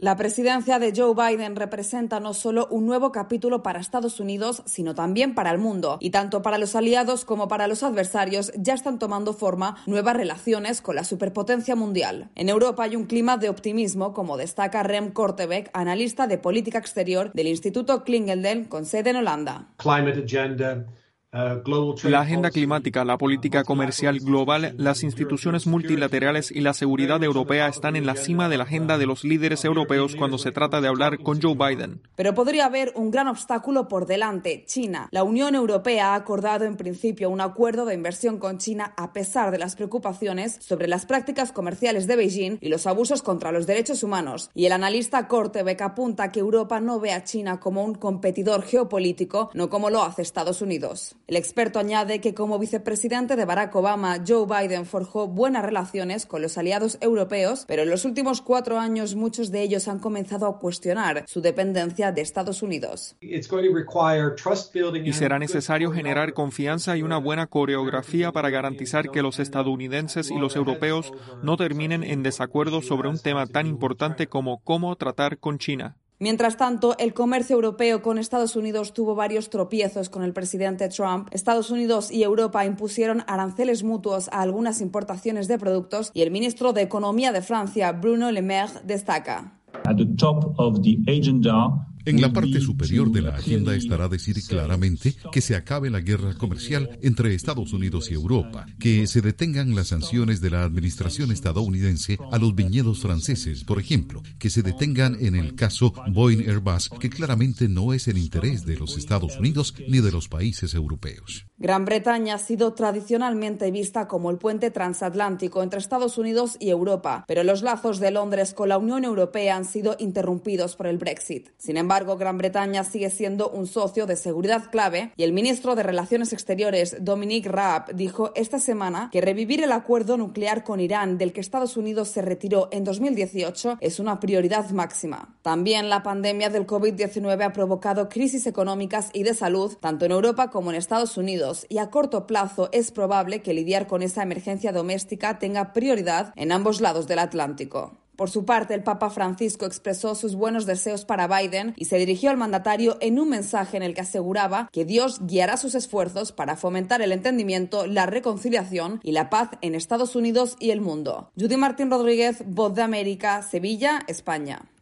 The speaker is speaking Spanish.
La presidencia de Joe Biden representa no solo un nuevo capítulo para Estados Unidos, sino también para el mundo. Y tanto para los aliados como para los adversarios ya están tomando forma nuevas relaciones con la superpotencia mundial. En Europa hay un clima de optimismo, como destaca Rem Korteweg, analista de política exterior del Instituto Clingendael con sede en Holanda. La agenda climática, la política comercial global, las instituciones multilaterales y la seguridad europea están en la cima de la agenda de los líderes europeos cuando se trata de hablar con Joe Biden. Pero podría haber un gran obstáculo por delante: China. La Unión Europea ha acordado en principio un acuerdo de inversión con China a pesar de las preocupaciones sobre las prácticas comerciales de Beijing y los abusos contra los derechos humanos. Y el analista Korteweg apunta que Europa no ve a China como un competidor geopolítico, no como lo hace Estados Unidos. El experto añade que como vicepresidente de Barack Obama, Joe Biden forjó buenas relaciones con los aliados europeos, pero en los últimos 4 años muchos de ellos han comenzado a cuestionar su dependencia de Estados Unidos. Y será necesario generar confianza y una buena coreografía para garantizar que los estadounidenses y los europeos no terminen en desacuerdo sobre un tema tan importante como cómo tratar con China. Mientras tanto, el comercio europeo con Estados Unidos tuvo varios tropiezos con el presidente Trump. Estados Unidos y Europa impusieron aranceles mutuos a algunas importaciones de productos y el ministro de Economía de Francia, Bruno Le Maire, destaca. En la parte superior de la agenda estará decir claramente que se acabe la guerra comercial entre Estados Unidos y Europa, que se detengan las sanciones de la administración estadounidense a los viñedos franceses, por ejemplo, que se detengan en el caso Boeing-Airbus, que claramente no es el interés de los Estados Unidos ni de los países europeos. Gran Bretaña ha sido tradicionalmente vista como el puente transatlántico entre Estados Unidos y Europa, pero los lazos de Londres con la Unión Europea han sido interrumpidos por el Brexit. Sin embargo, Gran Bretaña sigue siendo un socio de seguridad clave y el ministro de Relaciones Exteriores, Dominic Raab, dijo esta semana que revivir el acuerdo nuclear con Irán, del que Estados Unidos se retiró en 2018, es una prioridad máxima. También la pandemia del COVID-19 ha provocado crisis económicas y de salud, tanto en Europa como en Estados Unidos, y a corto plazo es probable que lidiar con esa emergencia doméstica tenga prioridad en ambos lados del Atlántico. Por su parte, el Papa Francisco expresó sus buenos deseos para Biden y se dirigió al mandatario en un mensaje en el que aseguraba que Dios guiará sus esfuerzos para fomentar el entendimiento, la reconciliación y la paz en Estados Unidos y el mundo. Judy Martín Rodríguez, Voz de América, Sevilla, España.